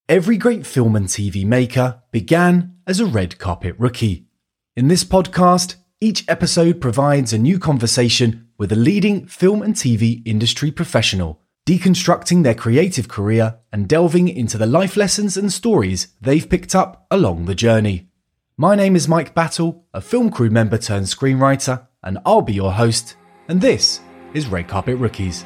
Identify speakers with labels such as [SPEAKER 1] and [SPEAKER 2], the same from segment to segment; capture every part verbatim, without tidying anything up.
[SPEAKER 1] Every great film and T V maker began as a red carpet rookie. In this podcast, each episode provides a new conversation with a leading film and T V industry professional, deconstructing their creative career and delving into the life lessons and stories they've picked up along the journey. My name is Mike Battle, a film crew member turned screenwriter, and I'll be your host, and this is Red Carpet Rookies.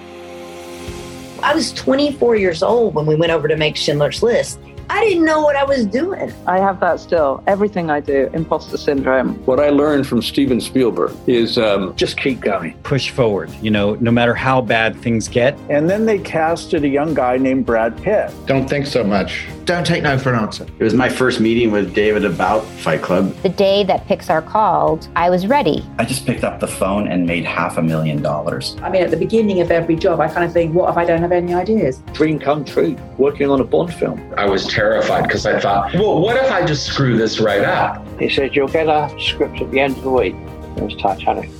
[SPEAKER 2] I was twenty-four years old when we went over to make Schindler's List. I didn't know what I was doing.
[SPEAKER 3] I have that still. Everything I do, imposter syndrome.
[SPEAKER 4] What I learned from Steven Spielberg is um, just keep going.
[SPEAKER 5] Push forward, you know, no matter how bad things get.
[SPEAKER 6] And then they casted a young guy named Brad Pitt.
[SPEAKER 7] Don't think so much.
[SPEAKER 8] Don't take no for an answer.
[SPEAKER 9] It was my first meeting with David about Fight Club.
[SPEAKER 10] The day that Pixar called, I was ready.
[SPEAKER 11] I just picked up the phone and made half a million dollars.
[SPEAKER 12] I mean, at the beginning of every job, I kind of think, what if I don't have any ideas?
[SPEAKER 4] Dream come true, working on a Bond film.
[SPEAKER 7] I was terrified because I thought, well, what if I just screw this right up?
[SPEAKER 13] He said, you'll get a script at the end of the week. It was Titanic.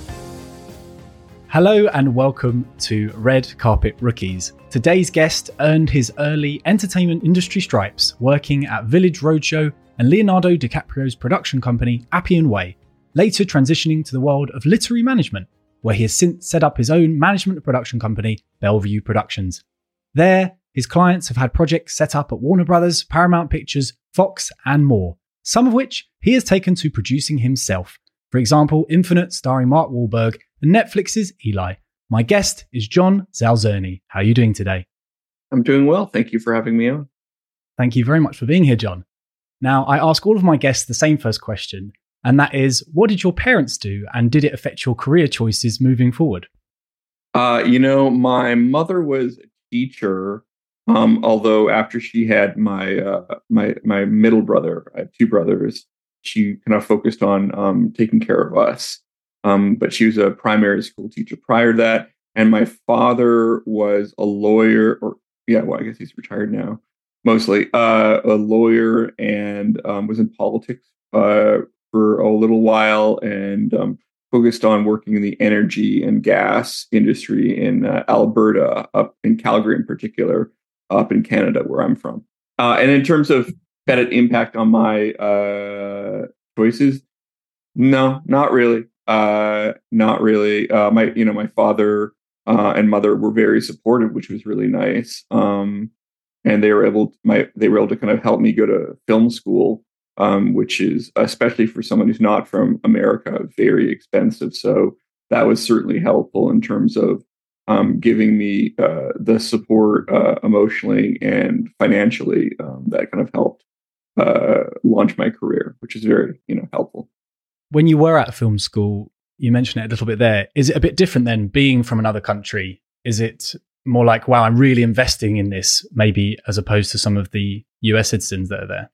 [SPEAKER 1] Hello and welcome to Red Carpet Rookies. Today's guest earned his early entertainment industry stripes working at Village Roadshow and Leonardo DiCaprio's production company Appian Way, later transitioning to the world of literary management, where he has since set up his own management and production company, Bellevue Productions. There, his clients have had projects set up at Warner Brothers, Paramount Pictures, Fox, and more, some of which he has taken to producing himself. For example, Infinite starring Mark Wahlberg and Netflix's Eli. My guest is John Zalzerni. How are you doing today?
[SPEAKER 14] I'm doing well. Thank you for having me on.
[SPEAKER 1] Thank you very much for being here, John. Now, I ask all of my guests the same first question, and that is, what did your parents do, and did it affect your career choices moving forward?
[SPEAKER 14] Uh, you know, my mother was a teacher, um, although after she had my uh, my my middle brother, I have two brothers, she kind of focused on um, taking care of us. Um, but she was a primary school teacher prior to that. And my father was a lawyer, or yeah, well, I guess he's retired now, mostly uh, a lawyer, and um, was in politics uh, for a little while, and um, focused on working in the energy and gas industry in uh, Alberta, up in Calgary in particular, up in Canada, where I'm from. Uh, and in terms of had an impact on my uh, choices, no, not really. Uh, not really. Uh, my, you know, my father uh, and mother were very supportive, which was really nice. Um, and they were able, to, my, they were able to kind of help me go to film school, um, which is, especially for someone who's not from America, very expensive. So that was certainly helpful in terms of um, giving me uh, the support uh, emotionally and financially um, that kind of helped uh, launch my career, which is very, you know, helpful.
[SPEAKER 1] When you were at film school, you mentioned it a little bit there. Is it a bit different than being from another country? Is it more like, wow, I'm really investing in this, maybe as opposed to some of the U S citizens that are there?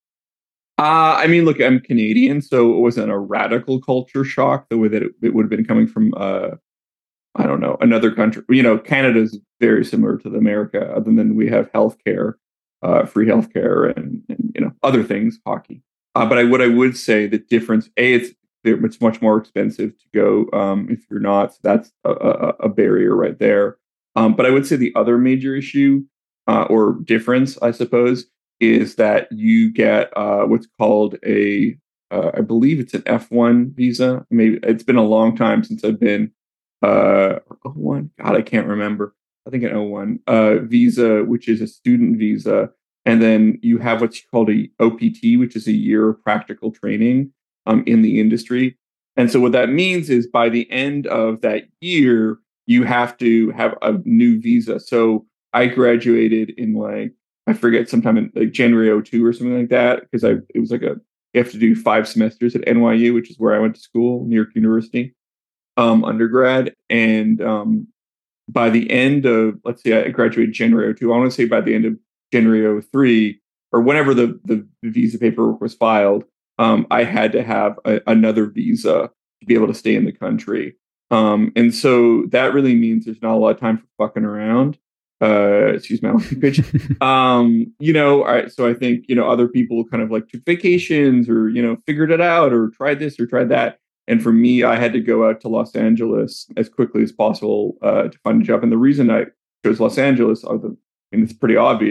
[SPEAKER 14] Uh, I mean, look, I'm Canadian, so it wasn't a radical culture shock the way that it, it would have been coming from, uh, I don't know, another country. You know, Canada is very similar to the America, other than we have healthcare, uh, free healthcare, and, and you know, other things, hockey. Uh, but I, what I would say, the difference, A, it's it's much more expensive to go um, if you're not. So that's a, a, a barrier right there. Um, but I would say the other major issue uh, or difference, I suppose, is that you get uh, what's called a, uh, I believe it's an F one visa. Maybe it's been a long time since I've been uh, O one. God, I can't remember. I think an O one uh, visa, which is a student visa. And then you have what's called a O P T, which is a year of practical training um, in the industry. And so what that means is by the end of that year, you have to have a new visa. So I graduated in like, I forget, sometime in like January oh two or something like that, because I it was like a, you have to do five semesters at N Y U, which is where I went to school, New York University, um, undergrad. And um, by the end of, let's say I graduated January oh two, I want to say by the end of January oh three, or whenever the, the visa paperwork was filed, um, I had to have a, another visa to be able to stay in the country. Um, and so that really means there's not a lot of time for fucking around. Uh, excuse my language. um, you know, all right, so I think, you know, other people kind of like took vacations or, you know, figured it out or tried this or tried that. And for me, I had to go out to Los Angeles as quickly as possible uh, to find a job. And the reason I chose Los Angeles, are the, and it's pretty obvious,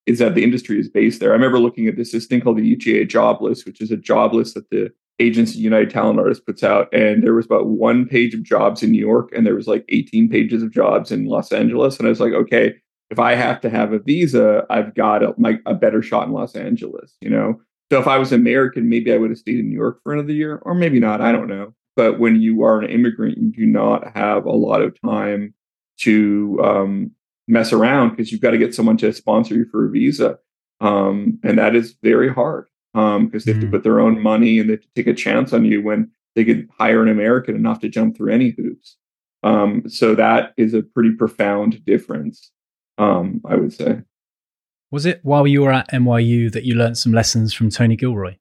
[SPEAKER 14] is that the industry is based there. I remember looking at this, this thing called the U T A job list, which is a job list that the agency United Talent Artists puts out. And there was about one page of jobs in New York, and there was like eighteen pages of jobs in Los Angeles. And I was like, okay, if I have to have a visa, I've got a, my, a better shot in Los Angeles, you know? So if I was American, maybe I would have stayed in New York for another year, or maybe not, I don't know. But when you are an immigrant, you do not have a lot of time to um, mess around, because you've got to get someone to sponsor you for a visa. Um, and that is very hard, because um, they have mm. to put their own money, and they have to take a chance on you when they could hire an American and not have to jump through any hoops. Um, so that is a pretty profound difference, um, I would say.
[SPEAKER 1] Was it while you were at N Y U that you learned some lessons from Tony Gilroy?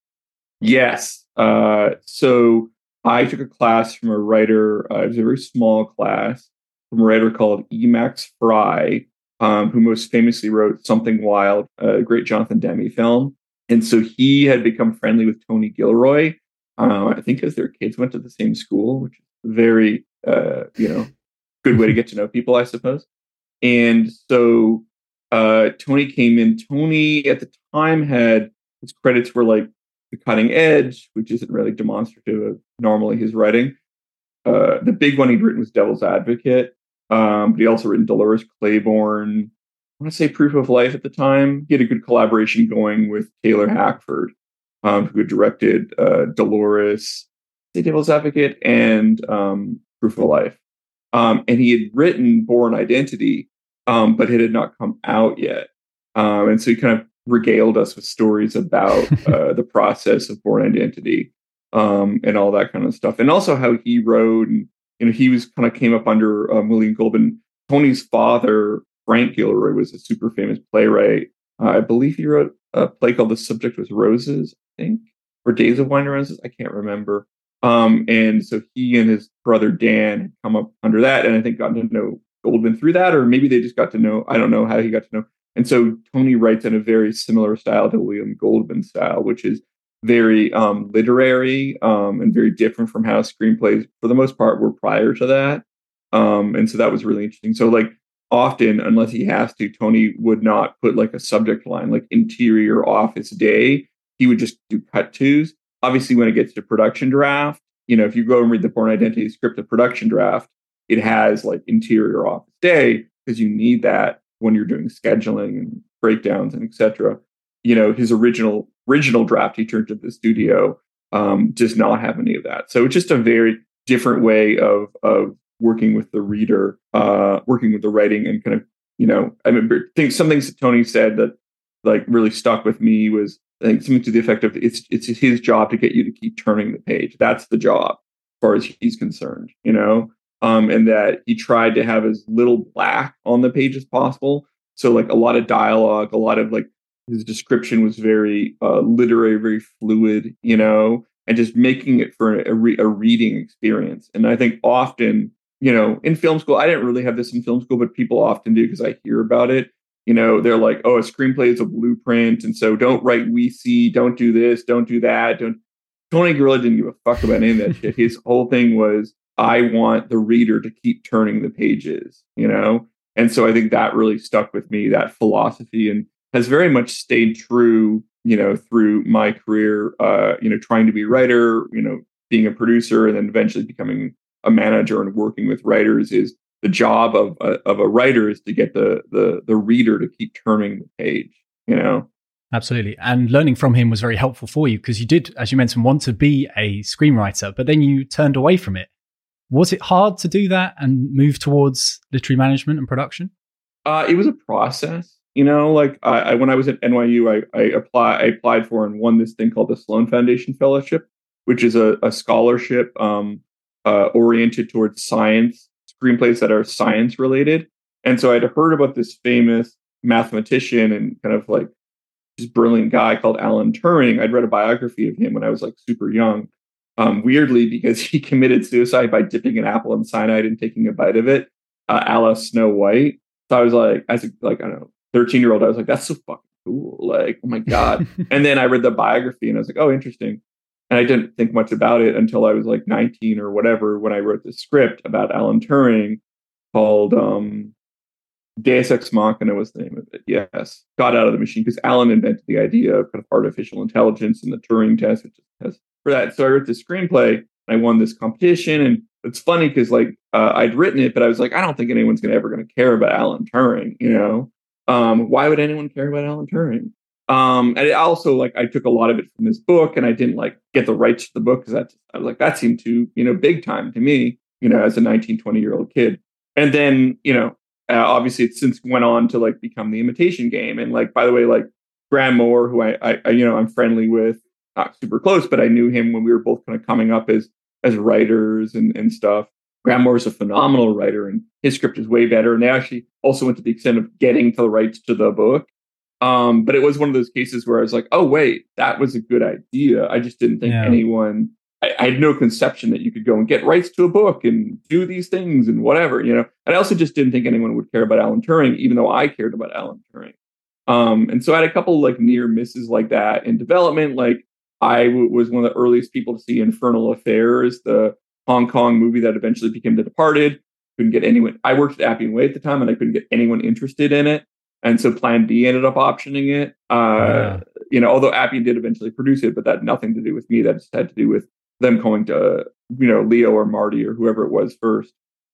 [SPEAKER 1] Yes.
[SPEAKER 14] Uh, so I took a class from a writer. Uh, it was a very small class from a writer called E. Max Fry, um, who most famously wrote Something Wild, a great Jonathan Demme film. And so he had become friendly with Tony Gilroy, uh, I think because their kids went to the same school, which is a very, uh, you know, good way to get to know people, I suppose. And so uh, Tony came in. Tony at the time had, his credits were like The Cutting Edge, which isn't really demonstrative of normally his writing. Uh, the big one he'd written was Devil's Advocate. Um, but he also written Dolores Claiborne. I want to say Proof of Life at the time. He had a good collaboration going with Taylor Hackford, um, who had directed uh, Dolores, The Devil's Advocate, and um, Proof of Life. Um, and he had written Born Identity, um, but it had not come out yet. Um, and so he kind of regaled us with stories about uh, the process of Born Identity um, and all that kind of stuff. And also how he wrote, and you know, he was kind of came up under um, William Goldman. Tony's father, Frank Gilroy, was a super famous playwright. Uh, I believe he wrote a play called The Subject Was Roses, I think, or Days of Wine and Roses. I can't remember. Um, and so he and his brother Dan had come up under that, and I think got to know Goldman through that, or maybe they just got to know. I don't know how he got to know. And so Tony writes in a very similar style to William Goldman's style, which is very um, literary um, and very different from how screenplays, for the most part, were prior to that. Um, and so that was really interesting. So like often, unless he has to, Tony would not put like a subject line, like interior office day. He would just do cut twos. Obviously, when it gets to production draft, you know, if you go and read the Born Identity script of production draft, it has like interior office day, because you need that when you're doing scheduling and breakdowns and et cetera. You know, his original original draft he turned to the studio um, does not have any of that. So it's just a very different way of of working with the reader, uh, working with the writing, and kind of, you know, I remember think some things that Tony said that like really stuck with me was, I think, something to the effect of it's it's his job to get you to keep turning the page. That's the job as far as he's concerned, you know. Um, and that he tried to have as little black on the page as possible. So like a lot of dialogue, a lot of like his description was very uh, literary, very fluid, you know, and just making it for a, re- a reading experience. And I think often, you know, in film school, I didn't really have this in film school, but people often do because I hear about it. You know, they're like, oh, a screenplay is a blueprint. And so don't write we see, don't do this, don't do that. Don't. Tony Gilroy didn't give a fuck about any of that shit. His whole thing was, I want the reader to keep turning the pages, you know? And so I think that really stuck with me, that philosophy, and has very much stayed true, you know, through my career, uh, you know, trying to be a writer, you know, being a producer, and then eventually becoming a manager and working with writers. Is the job of a, of a writer is to get the, the, the reader to keep turning the page, you know?
[SPEAKER 1] Absolutely. And learning from him was very helpful for you, because you did, as you mentioned, want to be a screenwriter, but then you turned away from it. Was it hard to do that and move towards literary management and production?
[SPEAKER 14] Uh, it was a process, you know, like I, I, when I was at N Y U, I, I, apply, I applied for and won this thing called the Sloan Foundation Fellowship, which is a, a scholarship um, uh, oriented towards science, screenplays that are science related. And so I'd heard about this famous mathematician and kind of like this brilliant guy called Alan Turing. I'd read a biography of him when I was like super young. Um, weirdly, because he committed suicide by dipping an apple in cyanide and taking a bite of it, uh, a la Snow White. So I was like, as a, like, I don't know, thirteen year old, I was like, that's so fucking cool. Like, oh my God. And then I read the biography and I was like, oh, interesting. And I didn't think much about it until I was like nineteen or whatever, when I wrote the script about Alan Turing called, um, Deus Ex Machina was the name of it. Yes, got out of the machine because Alan invented the idea of kind of artificial intelligence and the Turing test, which has for that. So I wrote this screenplay and I won this competition. And it's funny because like uh, I'd written it, but I was like, I don't think anyone's gonna ever going to care about Alan Turing. You know, um, why would anyone care about Alan Turing? Um, and it also like I took a lot of it from this book, and I didn't like get the rights to the book because that I was like that seemed too you know big time to me. You know, as a nineteen, twenty year old kid, and then you know. Uh, obviously, it since went on to like become The Imitation Game, and like by the way, like Graham Moore, who I, I, I you know I'm friendly with, not super close, but I knew him when we were both kind of coming up as as writers and and stuff. Graham Moore is a phenomenal writer, and his script is way better. And they actually also went to the extent of getting to the rights to the book. Um, but it was one of those cases where I was like, oh wait, that was a good idea. I just didn't think yeah. anyone. I had no conception that you could go and get rights to a book and do these things and whatever, you know. And I also just didn't think anyone would care about Alan Turing, even though I cared about Alan Turing. Um, and so I had a couple like near misses like that in development. Like I w- was one of the earliest people to see Infernal Affairs, the Hong Kong movie that eventually became The Departed. Couldn't get anyone. I worked at Appian Way at the time, and I couldn't get anyone interested in it. And so Plan B ended up optioning it. Uh, yeah. You know, although Appian did eventually produce it, but that had nothing to do with me. That just had to do with them going to, you know, Leo or Marty or whoever it was first.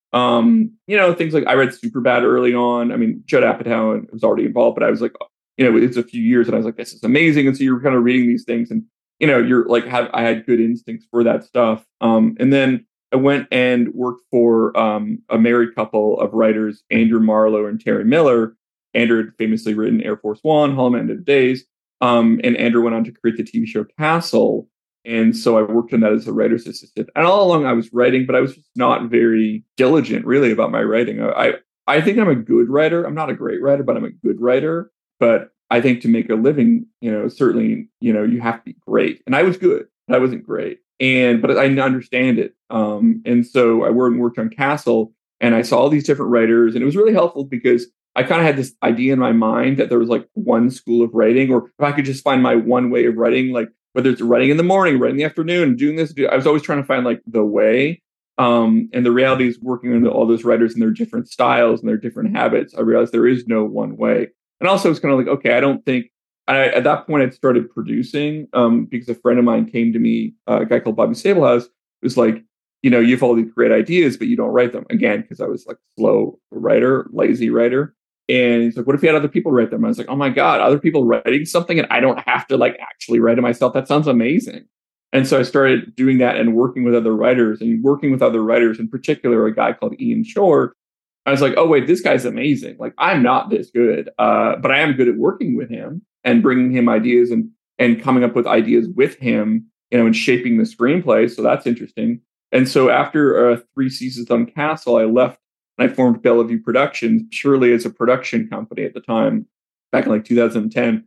[SPEAKER 14] Um, you know, things like I read Superbad early on. I mean, Judd Apatow was already involved, but I was like, you know, it's a few years and I was like, this is amazing. And so you're kind of reading these things and, you know, you're like, have, I had good instincts for that stuff. Um, and then I went and worked for um, a married couple of writers, Andrew Marlowe and Terry Miller. Andrew had famously written Air Force One, Hallman of Days. Um, and Andrew went on to create the T V show Castle. And so I worked on that as a writer's assistant. And all along I was writing, but I was just not very diligent really about my writing. I, I think I'm a good writer. I'm not a great writer, but I'm a good writer. But I think to make a living, you know, certainly, you know, you have to be great. And I was good, but I wasn't great. And, but I understand it. Um, and so I worked on Castle and I saw all these different writers, and it was really helpful because I kind of had this idea in my mind that there was like one school of writing, or if I could just find my one way of writing, like whether it's writing in the morning, writing in the afternoon, doing this, I was always trying to find like the way. Um, and the reality is working with all those writers and their different styles and their different habits, I realized there is no one way. And also it's kind of like, okay, I don't think, I, at that point I'd started producing um, because a friend of mine came to me, uh, a guy called Bobby Sablehouse, was like, you know, you have all these great ideas, but you don't write them. Again, because I was like slow writer, lazy writer. And he's like, what if you had other people write them? I was like, oh my God, other people writing something and I don't have to like actually write it myself. That sounds amazing. And so I started doing that and working with other writers and working with other writers, in particular, a guy called Ian Shore. I was like, oh, wait, this guy's amazing. Like, I'm not this good, uh, but I am good at working with him and bringing him ideas and and coming up with ideas with him, you know, and shaping the screenplay. So that's interesting. And so after uh, three seasons on Castle, I left. And I formed Bellevue Productions purely as a production company at the time, back in like two thousand ten.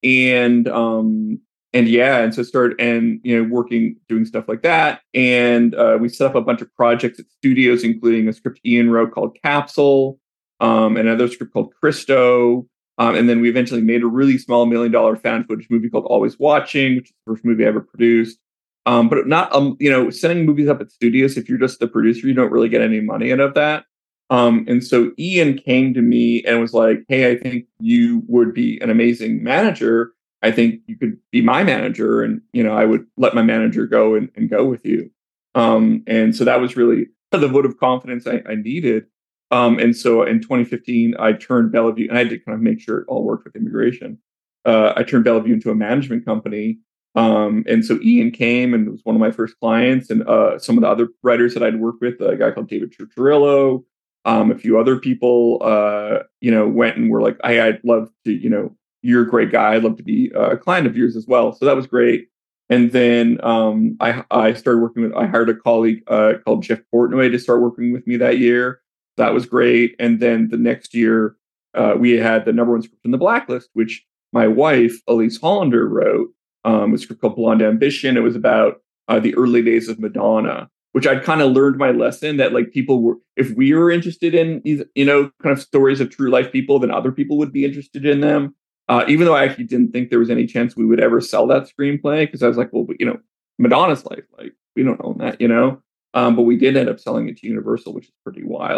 [SPEAKER 14] And um, and yeah, and so I started and you know working, doing stuff like that. And uh, we set up a bunch of projects at studios, including a script Ian wrote called Capsule, um, and another script called Christo. Um, and then we eventually made a really small million dollar found footage movie called Always Watching, which is the first movie I ever produced. Um, but not um, you know, setting movies up at studios, if you're just the producer, you don't really get any money out of that. Um, and so Ian came to me and was like, hey, I think you would be an amazing manager. I think you could be my manager. And, you know, I would let my manager go and, and go with you. Um, and so that was really the vote of confidence I, I needed. Um, and so in twenty fifteen, I turned Bellevue, and I had to kind of make sure it all worked with immigration. Uh, I turned Bellevue into a management company. Um, and so Ian came and was one of my first clients. And uh, some of the other writers that I'd worked with, a guy called David Churchirillo, Um, a few other people, uh, you know, went and were like, hey, I'd love to, you know, you're a great guy. I'd love to be a client of yours as well. So that was great. And then um, I, I started working with, I hired a colleague uh, called Jeff Portnoy to start working with me that year. That was great. And then the next year, uh, we had the number one script in The Blacklist, which my wife, Elise Hollander, wrote. Um, a script called Blonde Ambition. It was about uh, the early days of Madonna, which I'd kind of learned my lesson that like people were, if we were interested in these, you know, kind of stories of true life people, then other people would be interested in them. Uh, even though I actually didn't think there was any chance we would ever sell that screenplay, because I was like, well, but, you know, Madonna's life, like we don't own that, you know. Um, but we did end up selling it to Universal, which is pretty wild.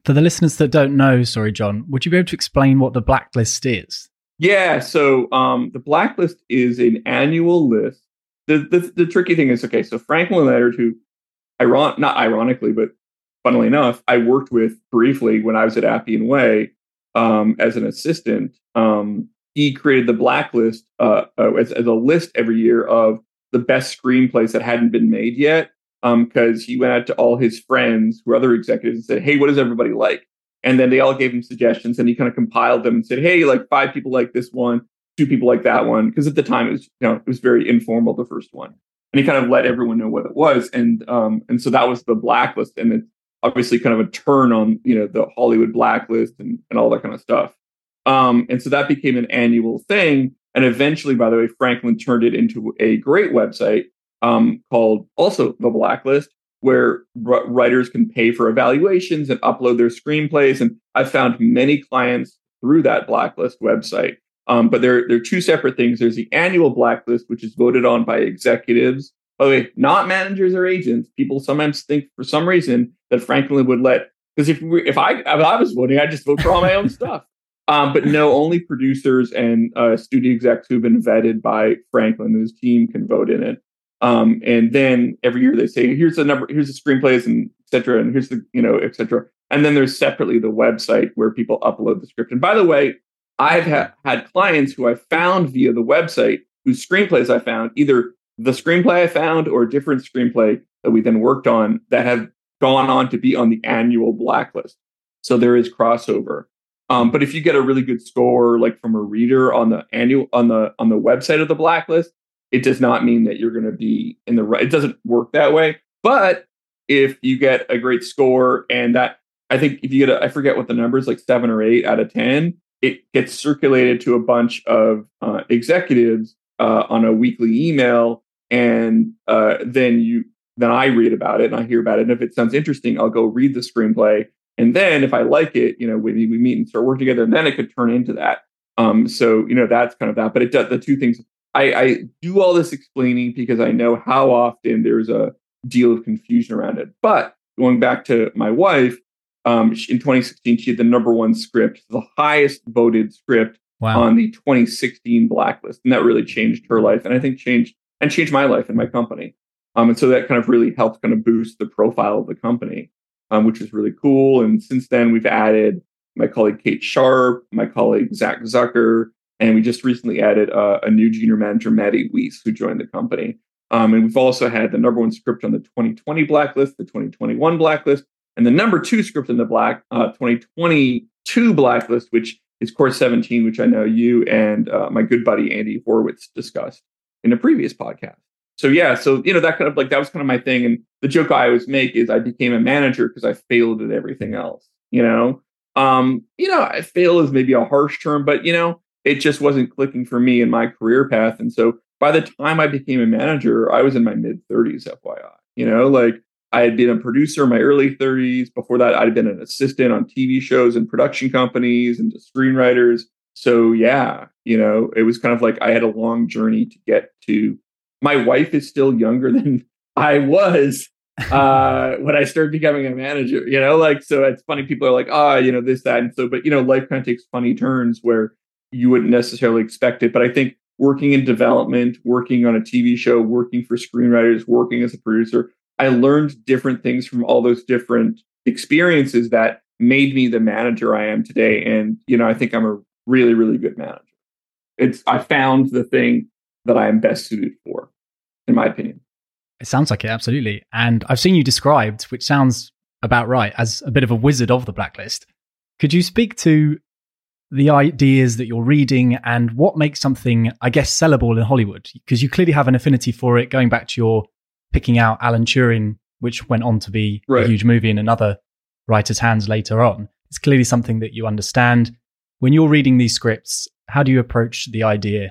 [SPEAKER 1] For the listeners that don't know, sorry, John, would you be able to explain what the blacklist is?
[SPEAKER 14] Yeah, so um, the blacklist is an annual list. The, the the tricky thing is, okay, so Franklin Leonard, who, iron not ironically, but funnily enough, I worked with briefly when I was at Appian Way um, as an assistant. Um, he created the blacklist uh, uh, as, as a list every year of the best screenplays that hadn't been made yet, because um, he went out to all his friends who were other executives and said, hey, what does everybody like? And then they all gave him suggestions, and he kind of compiled them and said, hey, like five people like this one, two people like that one. Because at the time it was, you know, it was very informal, the first one. And he kind of let everyone know what it was. And um, and so that was the blacklist. And it's obviously kind of a turn on, you know, the Hollywood blacklist and, and all that kind of stuff. Um, and so that became an annual thing. And eventually, by the way, Franklin turned it into a great website um, called also The Blacklist, where r- writers can pay for evaluations and upload their screenplays. And I've found many clients through that Blacklist website. Um, but there, there are two separate things. There's the annual Blacklist, which is voted on by executives. By the way, not managers or agents. People sometimes think for some reason that Franklin would let, because if we, if I if I was voting, I'd just vote for all my own stuff. Um, but no, only producers and uh, studio execs who've been vetted by Franklin and his team can vote in it. Um, and then every year they say, here's the number, here's the screenplays and et cetera. And here's the, you know, et cetera. And then there's separately the website where people upload the script. And by the way, I've ha- had clients who I found via the website whose screenplays I found, either the screenplay I found or a different screenplay that we then worked on, that have gone on to be on the annual blacklist. So there is crossover. Um, but if you get a really good score, like from a reader on the annual on the on the website of the blacklist, it does not mean that you're going to be in the right. It doesn't work that way. But if you get a great score, and that, I think if you get a, I forget what the number is, like seven or eight out of ten, it gets circulated to a bunch of uh, executives uh, on a weekly email, and uh, then you then I read about it and I hear about it. And if it sounds interesting, I'll go read the screenplay. And then if I like it, you know, we, we meet and start working together, and then it could turn into that. Um, so, you know, that's kind of that. But it does, the two things, I, I do all this explaining because I know how often there's a deal of confusion around it. But going back to my wife, um, she, in twenty sixteen, she had the number one script, the highest voted script wow. on the twenty sixteen blacklist. And that really changed her life. And I think changed and changed my life and my company. Um, and so that kind of really helped kind of boost the profile of the company. Um, which is really cool. And since then, we've added my colleague Kate Sharp, my colleague Zach Zucker, and we just recently added uh, a new junior manager, Maddie Weiss, who joined the company. Um, and we've also had the number one script on the twenty twenty blacklist, the twenty twenty-one blacklist, and the number two script in the black uh, twenty twenty-two blacklist, which is Course seventeen, which I know you and uh, my good buddy Andy Horowitz discussed in a previous podcast. So yeah, so, you know, that kind of like, that was kind of my thing. And the joke I always make is I became a manager because I failed at everything else, you know? Um, you know, I fail is maybe a harsh term, but, you know, it just wasn't clicking for me in my career path. And so by the time I became a manager, I was in my mid thirties, F Y I, you know, like I had been a producer in my early thirties. Before that, I'd been an assistant on T V shows and production companies and to screenwriters. So yeah, you know, it was kind of like I had a long journey to get to. My wife is still younger than I was uh, when I started becoming a manager, you know, like, so it's funny. People are like, ah, oh, you know, this, that. And so, but, you know, life kind of takes funny turns where you wouldn't necessarily expect it. But I think working in development, working on a T V show, working for screenwriters, working as a producer, I learned different things from all those different experiences that made me the manager I am today. And, you know, I think I'm a really, really good manager. It's, I found the thing that I am best suited for, in my opinion.
[SPEAKER 1] It sounds like it, absolutely. And I've seen you described, which sounds about right, as a bit of a wizard of the blacklist. Could you speak to the ideas that you're reading and what makes something, I guess, sellable in Hollywood? Because you clearly have an affinity for it, going back to your picking out Alan Turing, which went on to be right. a huge movie in another writer's hands later on. It's clearly something that you understand. When you're reading these scripts, how do you approach the idea?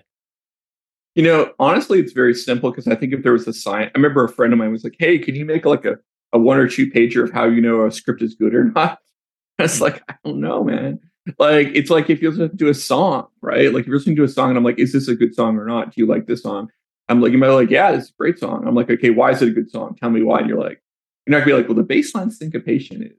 [SPEAKER 14] You know, honestly, it's very simple because I think if there was a sign, I remember a friend of mine was like, hey, can you make like a, a one or two pager of how you know a script is good or not? I was like, I don't know, man. Like, it's like if you listen to a song, right? Like if you're listening to a song and I'm like, is this a good song or not? Do you like this song? I'm like, you might be like, yeah, this is a great song. I'm like, okay, why is it a good song? Tell me why. And you're like, you're not gonna be like, well, the baseline syncopation is,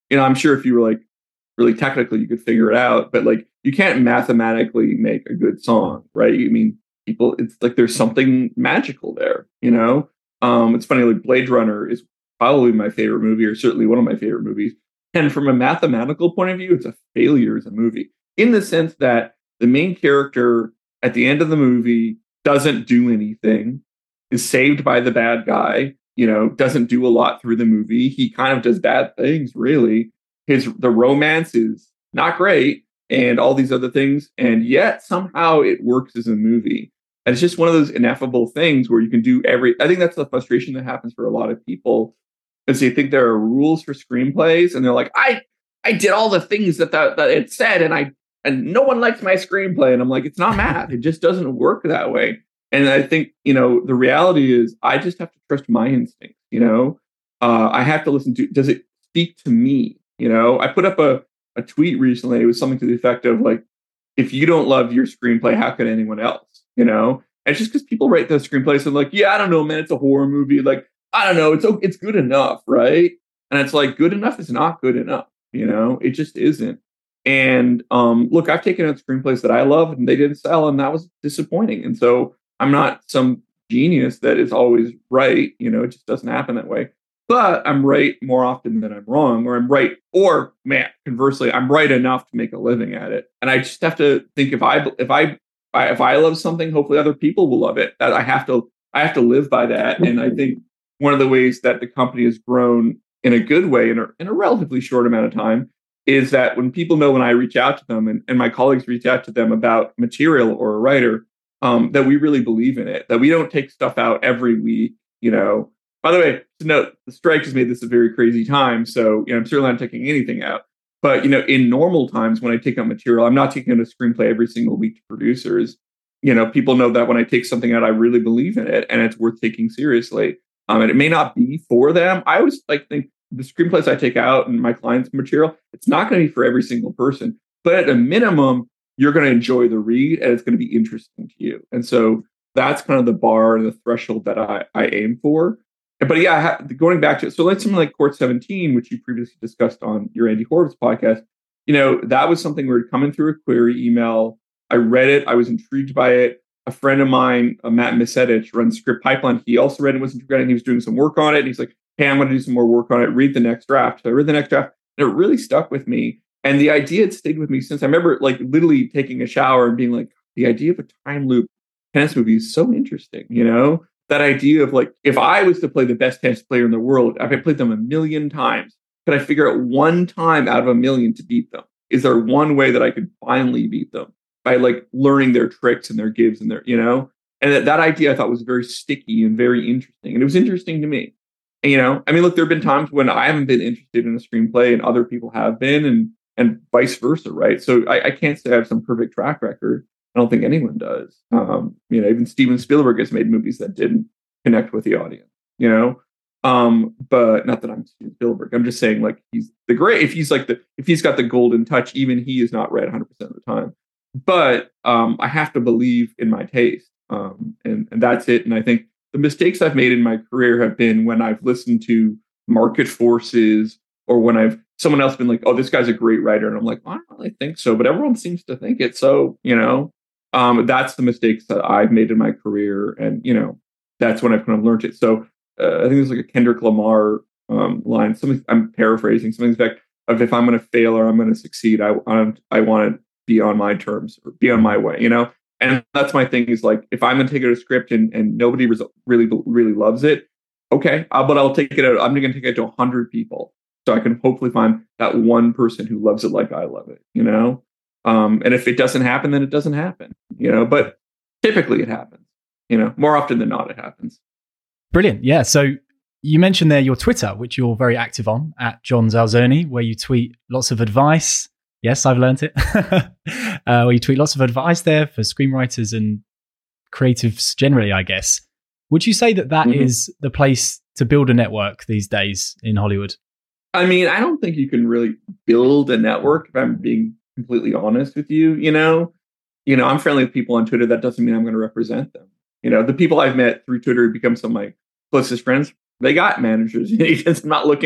[SPEAKER 14] you know, I'm sure if you were like really technical, you could figure it out, but like you can't mathematically make a good song, right? I mean, people, it's like there's something magical there, you know? Um, it's funny, like Blade Runner is probably my favorite movie, or certainly one of my favorite movies. And from a mathematical point of view, it's a failure as a movie, in the sense that the main character at the end of the movie doesn't do anything, is saved by the bad guy, you know, doesn't do a lot through the movie. He kind of does bad things, really. His the romance is not great, and all these other things, and yet somehow it works as a movie. And it's just one of those ineffable things where you can do every. I think that's the frustration that happens for a lot of people, is they think there are rules for screenplays, and they're like, I I did all the things that that, that it said, and I and no one likes my screenplay. And I'm like, it's not math. It just doesn't work that way. And I think, you know, the reality is I just have to trust my instincts. You know, uh, I have to listen to. Does it speak to me? You know, I put up a, a tweet recently. It was something to the effect of like, if you don't love your screenplay, how could anyone else? You know, and it's just because people write those screenplays and like, yeah, I don't know, man, it's a horror movie. Like, I don't know, it's it's good enough, right? And it's like, good enough is not good enough. You know, it just isn't. And um, look, I've taken out screenplays that I love and they didn't sell, and that was disappointing. And so I'm not some genius that is always right. You know, it just doesn't happen that way. But I'm right more often than I'm wrong, or I'm right, or man, conversely, I'm right enough to make a living at it. And I just have to think if I if I if I love something, hopefully other people will love it. That I have to I have to live by that. And I think one of the ways that the company has grown in a good way in a in a relatively short amount of time is that when people know when I reach out to them and, and my colleagues reach out to them about material or a writer, um, that we really believe in it, that we don't take stuff out every week, you know. By the way, to note, the strike has made this a very crazy time. So, you know, I'm certainly not taking anything out. But, you know, in normal times when I take out material, I'm not taking out a screenplay every single week to producers. You know, people know that when I take something out, I really believe in it and it's worth taking seriously. Um, and it may not be for them. I always like think the screenplays I take out and my clients' material, it's not going to be for every single person. But at a minimum, you're going to enjoy the read and it's going to be interesting to you. And so that's kind of the bar and the threshold that I, I aim for. But yeah, going back to it, so like something like Court seventeen, which you previously discussed on your Andy Horowitz podcast, you know, that was something where it coming through a query email. I read it. I was intrigued by it. A friend of mine, uh, Matt Misetich, runs Script Pipeline. He also read it, was intrigued, and he was doing some work on it. And he's like, hey, I'm going to do some more work on it. Read the next draft. So I read the next draft, and it really stuck with me. And the idea had stayed with me since. I remember like literally taking a shower and being like, the idea of a time loop tennis movie is so interesting, you know? That idea of like, if I was to play the best tennis player in the world, if I played them a million times, could I figure out one time out of a million to beat them? Is there one way that I could finally beat them by like learning their tricks and their gives and their, you know? And that, that idea I thought was very sticky and very interesting. And it was interesting to me. And, you know, I mean, look, there have been times when I haven't been interested in a screenplay and other people have been, and and vice versa, right? So I, I can't say I have some perfect track record. I don't think anyone does. Um, you know, even Steven Spielberg has made movies that didn't connect with the audience, you know? Um, but not that I'm Steven Spielberg. I'm just saying like he's the great, if he's like the, if he's got the golden touch, even he is not right one hundred percent of the time. But um, I have to believe in my taste. Um, and, and that's it. And I think the mistakes I've made in my career have been when I've listened to market forces or when I've, someone else been like, oh, this guy's a great writer. And I'm like, well, I don't really think so, but everyone seems to think it. So, you know, Um, that's the mistakes that I've made in my career. And, you know, that's when I've kind of learned it. So uh, I think there's like a Kendrick Lamar um, line. Something I'm paraphrasing, something in fact of if I'm going to fail or I'm going to succeed, I, I'm, I want to be on my terms or be on my way, you know? And that's my thing is like, if I'm going to take out a script and, and nobody res- really, really loves it, okay, I'll, but I'll take it out. I'm going to take it to a hundred people. So I can hopefully find that one person who loves it like I love it, you know? Um, and if it doesn't happen, then it doesn't happen, you know, but typically it happens, you know, more often than not, it happens. Brilliant.
[SPEAKER 1] Yeah. So you mentioned there your Twitter, which you're very active on at John Zalzerni, where you tweet lots of advice. Yes, I've learned it. uh, where you tweet lots of advice there for screenwriters and creatives generally, I guess. Would you say that that mm-hmm. is the place to build a network these days in Hollywood?
[SPEAKER 14] I mean, I don't think you can really build a network if I'm being completely honest with you. You know, you know, I'm friendly with people on Twitter. That doesn't mean I'm going to represent them. You know, the people I've met through Twitter become some of my closest friends. They got managers. I'm not looking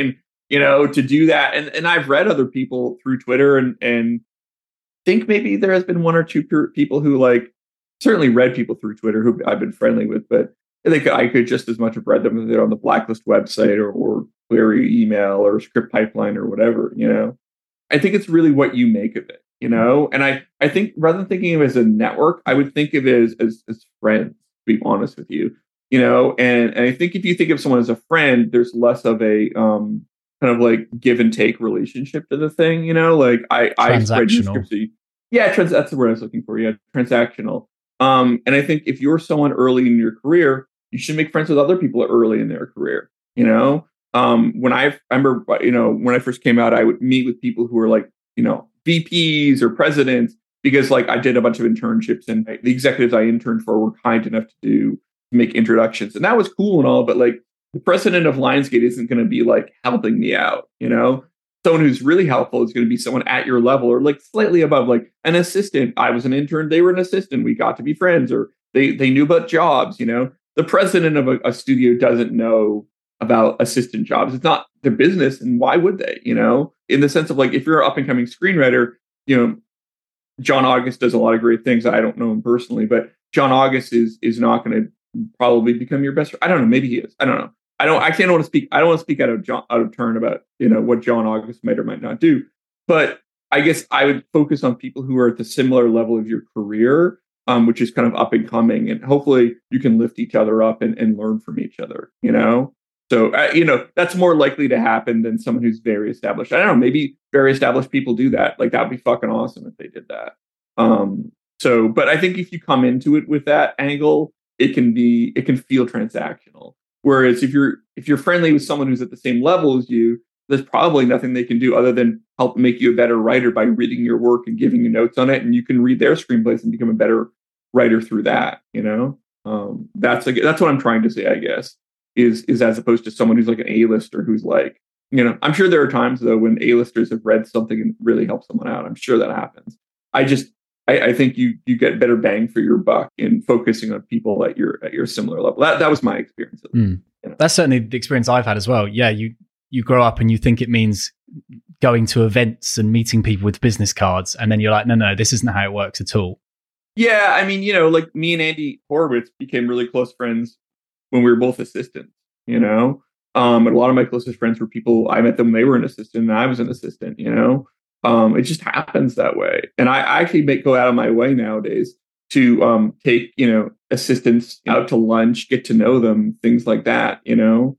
[SPEAKER 14] you know, to do that. And and I've read other people through Twitter and and think maybe there has been one or two people who like certainly read people through Twitter who I've been friendly with, but I think I could just as much have read them if they're on the Blacklist website or, or query email or script pipeline or whatever, you know. I think it's really what you make of it, you know. And I, I think rather than thinking of it as a network, I would think of it as as, as friends, to be honest with you, you know. And, and I think if you think of someone as a friend, there's less of a um, kind of like give and take relationship to the thing, you know. Like I, I read your scripts, so you, yeah, trans, that's the word I was looking for. Yeah, transactional. Um, and I think if you're someone early in your career, you should make friends with other people early in their career, you know. Um, when I, I remember, you know, when I first came out, I would meet with people who were like, you know, V Ps or presidents, because like I did a bunch of internships and the executives I interned for were kind enough to do, to make introductions. And that was cool and all, but like the president of Lionsgate isn't going to be like helping me out, you know. Someone who's really helpful is going to be someone at your level or like slightly above, like an assistant. I was an intern, they were an assistant. We got to be friends, or they, they knew about jobs, you know. The president of a, a studio doesn't know about assistant jobs. It's not their business, and why would they, you know? In the sense of like, if you're an up and coming screenwriter, you know, John August does a lot of great things. I don't know him personally, but John August is is not going to probably become your best. I don't know. Maybe he is. I don't know. I don't. Actually, I don't want to speak. I don't want to speak out of John, out of turn about, you know, what John August might or might not do. But I guess I would focus on people who are at the similar level of your career, um, which is kind of up and coming, and hopefully you can lift each other up and, and learn from each other. You know. So, uh, you know, that's more likely to happen than someone who's very established. I don't know, maybe very established people do that. Like, that'd be fucking awesome if they did that. Um, so, but I think if you come into it with that angle, it can be, it can feel transactional. Whereas if you're, if you're friendly with someone who's at the same level as you, there's probably nothing they can do other than help make you a better writer by reading your work and giving you notes on it. And you can read their screenplays and become a better writer through that, you know? Um, that's, like, that's what I'm trying to say, I guess. Is is as opposed to someone who's like an A-lister who's like, you know, I'm sure there are times though when A-listers have read something and really helped someone out. I'm sure that happens. I just I, I think you you get better bang for your buck in focusing on people at your at your similar level. That that was my experience.
[SPEAKER 1] Mm. You know? That's certainly the experience I've had as well. Yeah, you you grow up and you think it means going to events and meeting people with business cards, and then you're like, no, no, this isn't how it works at all.
[SPEAKER 14] Yeah, I mean, you know, like me and Andy Horowitz became really close friends when we were both assistants, you know, um, and a lot of my closest friends were people I met them when they were an assistant and I was an assistant, you know, um, it just happens that way. And I, I actually make go out of my way nowadays to um, take, you know, assistants out to lunch, get to know them, things like that, you know.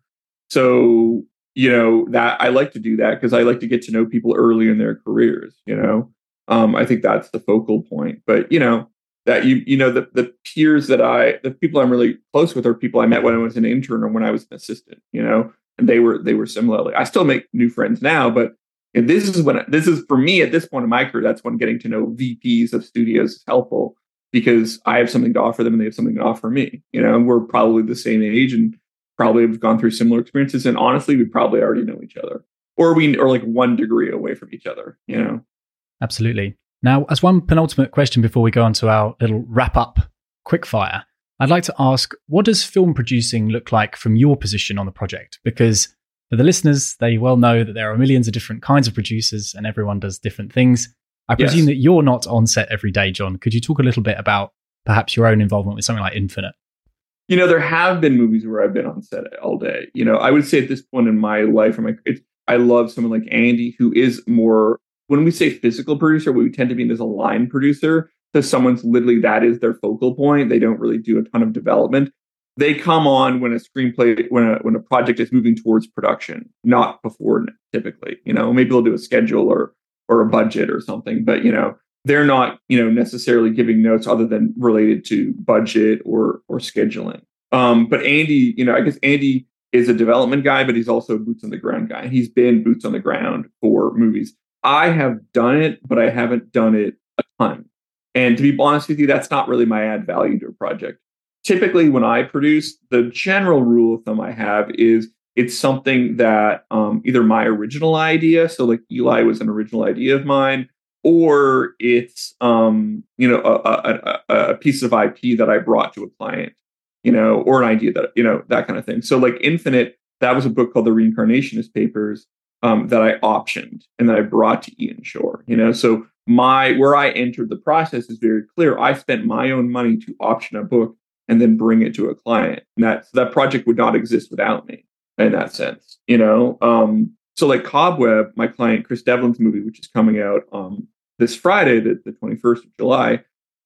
[SPEAKER 14] So, you know, that I like to do that because I like to get to know people early in their careers, you know. Um, I think that's the focal point. But, you know, that you you know the the peers that I the people I'm really close with are people I met when I was an intern or when I was an assistant, you know, and they were they were similarly. I still make new friends now, but this is when this is for me at this point in my career. That's when getting to know V Ps of studios is helpful because I have something to offer them and they have something to offer me. You know, and we're probably the same age and probably have gone through similar experiences. And honestly, we probably already know each other, or we are like one degree away from each other. You know,
[SPEAKER 1] absolutely. Now, as one penultimate question before we go on to our little wrap-up quickfire, I'd like to ask, what does film producing look like from your position on the project? Because for the listeners, they well know that there are millions of different kinds of producers and everyone does different things. I presume yes. that you're not on set every day, John. Could you talk a little bit about perhaps your own involvement with something like Infinite?
[SPEAKER 14] You know, there have been movies where I've been on set all day. You know, I would say at this point in my life, I'm like, it's, I love someone like Andy, who is more... When we say physical producer, what we tend to mean is a line producer. So someone's literally, that is their focal point. They don't really do a ton of development. They come on when a screenplay, when a when a project is moving towards production, not before typically. You know, maybe they'll do a schedule or or a budget or something, but you know, they're not, you know, necessarily giving notes other than related to budget or or scheduling. Um, but Andy, you know, I guess Andy is a development guy, but he's also a boots on the ground guy. He's been boots on the ground for movies. I have done it, but I haven't done it a ton. And to be honest with you, that's not really my add value to a project. Typically, when I produce, the general rule of thumb I have is it's something that um, either my original idea, so like Eli was an original idea of mine, or it's um, you know a, a, a piece of I P that I brought to a client, you know, or an idea that, you know, that kind of thing. So like Infinite, that was a book called The Reincarnationist Papers. um, that I optioned and that I brought to Ian Shore. You know, so my where I entered the process is very clear. I spent my own money to option a book and then bring it to a client. And that so that project would not exist without me in that sense. You know, um, so like Cobweb, my client Chris Devlin's movie, which is coming out um, this Friday, the, the twenty-first of July.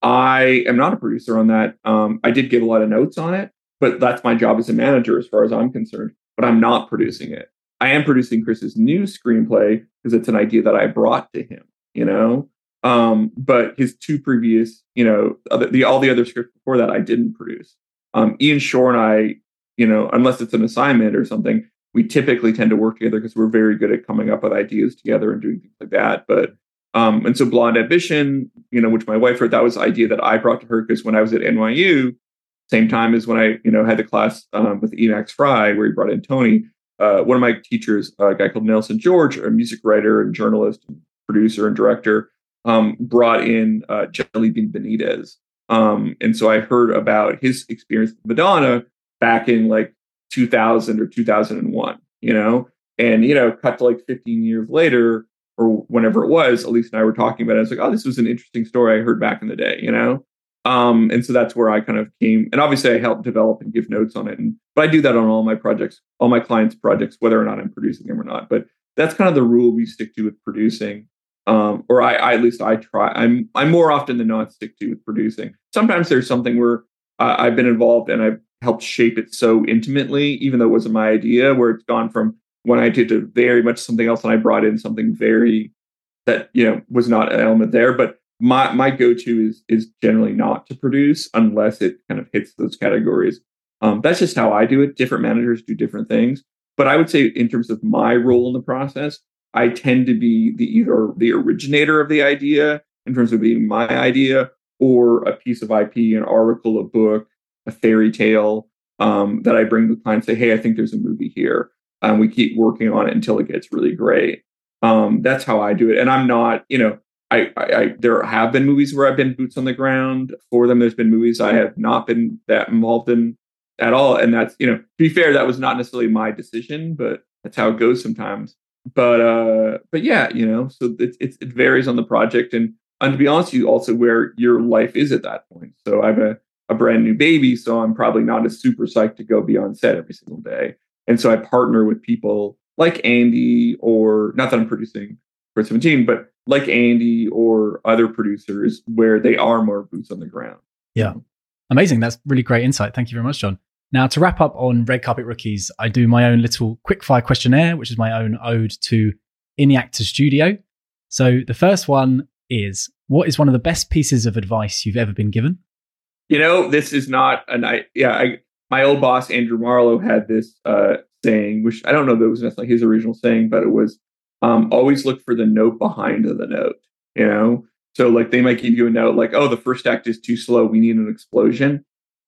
[SPEAKER 14] I am not a producer on that. Um, I did give a lot of notes on it, but that's my job as a manager as far as I'm concerned. But I'm not producing it. I am producing Chris's new screenplay because it's an idea that I brought to him, you know. Um, but his two previous, you know, other, the all the other scripts before that I didn't produce. Um, Ian Shore and I, you know, unless it's an assignment or something, we typically tend to work together because we're very good at coming up with ideas together and doing things like that. But Um, and so Blonde Ambition, you know, which my wife wrote, that was the idea that I brought to her because when I was at N Y U, same time as when I, you know, had the class um, with Emax Fry, where he brought in Tony, uh, one of my teachers, a guy called Nelson George, a music writer and journalist, and producer and director, um, brought in uh, Jelly Bean Benitez. Um, and so I heard about his experience with Madonna back in like two thousand or two thousand one, you know, and, you know, cut to like fifteen years later, or whenever it was, Elise and I were talking about it. I was like, oh, this was an interesting story I heard back in the day, you know? Um, and so that's where I kind of came. And obviously I helped develop and give notes on it. And but I do that on all my projects, all my clients' projects, whether or not I'm producing them or not. But that's kind of the rule we stick to with producing. Um, or I, I at least I try. I'm I'm more often than not stick to with producing. Sometimes there's something where uh, I've been involved and I've helped shape it so intimately, even though it wasn't my idea, where it's gone from when I did to very much something else and I brought in something very that, you know, was not an element there. But my my go-to is is generally not to produce unless it kind of hits those categories. Um, that's just how I do it. Different managers do different things. But I would say in terms of my role in the process, I tend to be the either the originator of the idea in terms of being my idea, or a piece of I P, an article, a book, a fairy tale um, that I bring to the client and say, hey, I think there's a movie here. And we keep working on it until it gets really great. Um, that's how I do it. And I'm not, you know, I, I, I there have been movies where I've been boots on the ground for them. There's been movies I have not been that involved in at all. And that's, you know, to be fair, that was not necessarily my decision, but that's how it goes sometimes. But uh, but yeah, you know, so it, it, it varies on the project. And, and to be honest with you, also where your life is at that point. So I have a, a brand new baby, so I'm probably not as super psyched to go be on set every single day. And so I partner with people like Andy, or not that I'm producing for seventeen, but like Andy or other producers where they are more boots on the ground.
[SPEAKER 1] Yeah. Amazing. That's really great insight. Thank you very much, John. Now, to wrap up on Red Carpet Rookies, I do my own little quickfire questionnaire, which is my own ode to In the Actors Studio. So the first one is, what is one of the best pieces of advice you've ever been given?
[SPEAKER 14] You know, this is not an I. Yeah, I. My old boss, Andrew Marlowe, had this uh, saying, which I don't know if it was necessarily his original saying, but it was um, always look for the note behind the note, you know? So like they might give you a note like, oh, the first act is too slow. We need an explosion.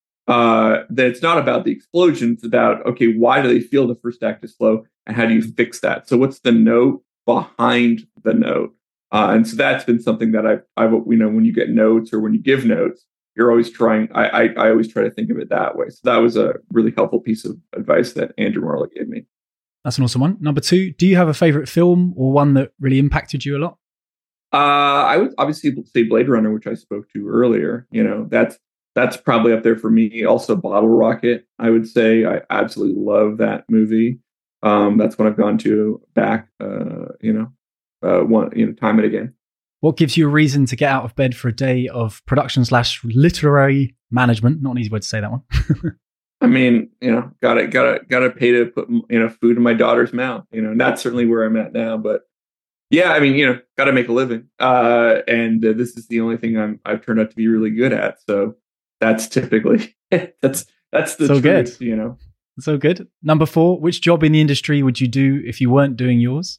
[SPEAKER 14] Uh, then it's not about the explosion. It's about, okay, why do they feel the first act is slow? And how do you fix that? So what's the note behind the note? Uh, and so that's been something that I've, I've, you know, when you get notes or when you give notes, you're always trying, I, I I always try to think of it that way. So that was a really helpful piece of advice that Andrew Marlowe gave me.
[SPEAKER 1] That's an awesome one. Number two, do you have a favorite film or one that really impacted you a lot?
[SPEAKER 14] Uh, I would obviously say Blade Runner, which I spoke to earlier. You know, that's that's probably up there for me. Also Bottle Rocket, I would say. I absolutely love that movie. Um, that's one I've gone to back, uh, you know, uh, one, you know, time and again.
[SPEAKER 1] What gives you a reason to get out of bed for a day of production slash literary management? Not an easy way to say that one.
[SPEAKER 14] I mean, you know, gotta gotta gotta pay to put, you know, food in my daughter's mouth. You know, and that's certainly where I'm at now. But yeah, I mean, you know, gotta make a living. Uh, and uh, this is the only thing I'm I've turned out to be really good at. So that's typically that's that's the
[SPEAKER 1] so
[SPEAKER 14] truth,
[SPEAKER 1] good.
[SPEAKER 14] You know,
[SPEAKER 1] so good. Number four, which job in the industry would you do if you weren't doing yours?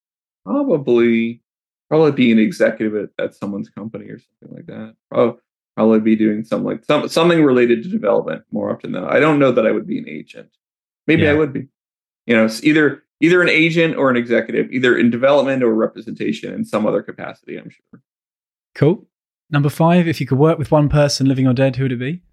[SPEAKER 14] Probably. Probably be an executive at, at someone's company or something like that. Probably, probably be doing something like some, something related to development more often than I don't know that I would be an agent. Maybe yeah. I would be. You know, it's either either an agent or an executive, either in development or representation in some other capacity, I'm sure.
[SPEAKER 1] Cool. Number five, if you could work with one person, living or dead, who would it be?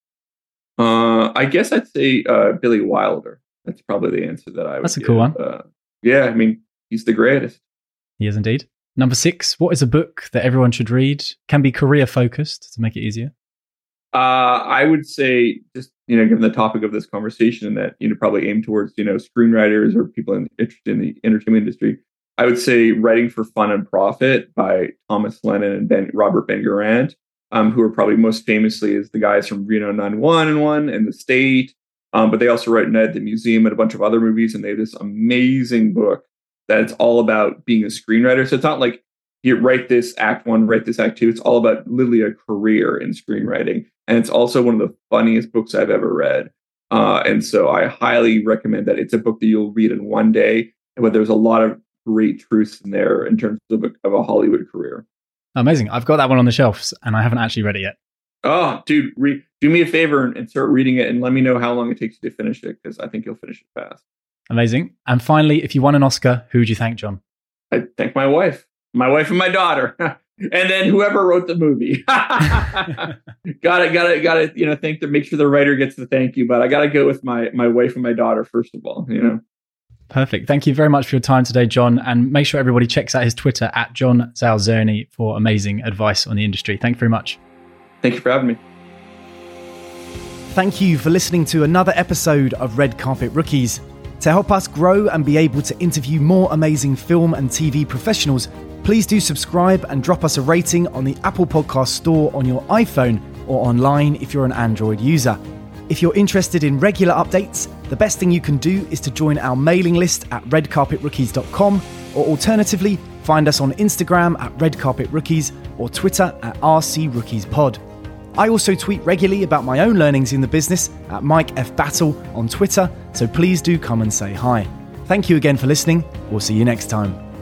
[SPEAKER 14] Uh, I guess I'd say uh, Billy Wilder. That's probably the answer that I would
[SPEAKER 1] That's a
[SPEAKER 14] give.
[SPEAKER 1] cool one.
[SPEAKER 14] Uh, yeah, I mean, he's the greatest.
[SPEAKER 1] He is indeed. Number six, what is a book that everyone should read? Can be career focused to make it easier.
[SPEAKER 14] Uh, I would say, just, you know, given the topic of this conversation, that, you know, probably aim towards, you know, screenwriters or people in, interested in the entertainment industry. I would say Writing for Fun and Profit by Thomas Lennon and Ben, Robert Ben-Garant, um, who are probably most famously as the guys from Reno nine one one and The State. Um, but they also wrote Ned the Museum and a bunch of other movies. And they have this amazing book that it's all about being a screenwriter. So it's not like you write this act one, write this act two. It's all about literally a career in screenwriting. And it's also one of the funniest books I've ever read. Uh, and so I highly recommend that. It's a book that you'll read in one day, but there's a lot of great truths in there in terms of a, of a Hollywood career.
[SPEAKER 1] Amazing. I've got that one on the shelves and I haven't actually read it yet.
[SPEAKER 14] Oh, dude, re- do me a favor and, and start reading it and let me know how long it takes you to finish it, because I think you'll finish it fast. Amazing.
[SPEAKER 1] And finally, if you won an Oscar, who would you thank, John?
[SPEAKER 14] I thank my wife, my wife and my daughter, and then whoever wrote the movie. got it, got it, got it. You know, thank the make sure the writer gets the thank you, but I got to go with my my wife and my daughter first of all. You know.
[SPEAKER 1] Perfect. Thank you very much for your time today, John. And make sure everybody checks out his Twitter at John Zalzerni for amazing advice on the industry. Thank you very much.
[SPEAKER 14] Thank you for having me.
[SPEAKER 1] Thank you for listening to another episode of Red Carpet Rookies. To help us grow and be able to interview more amazing film and T V professionals, please do subscribe and drop us a rating on the Apple Podcast Store on your iPhone or online if you're an Android user. If you're interested in regular updates, the best thing you can do is to join our mailing list at red carpet rookies dot com, or alternatively, find us on Instagram at red carpet rookies or Twitter at R C Rookies Pod. I also tweet regularly about my own learnings in the business at Mike F. Battle on Twitter, so please do come and say hi. Thank you again for listening. We'll see you next time.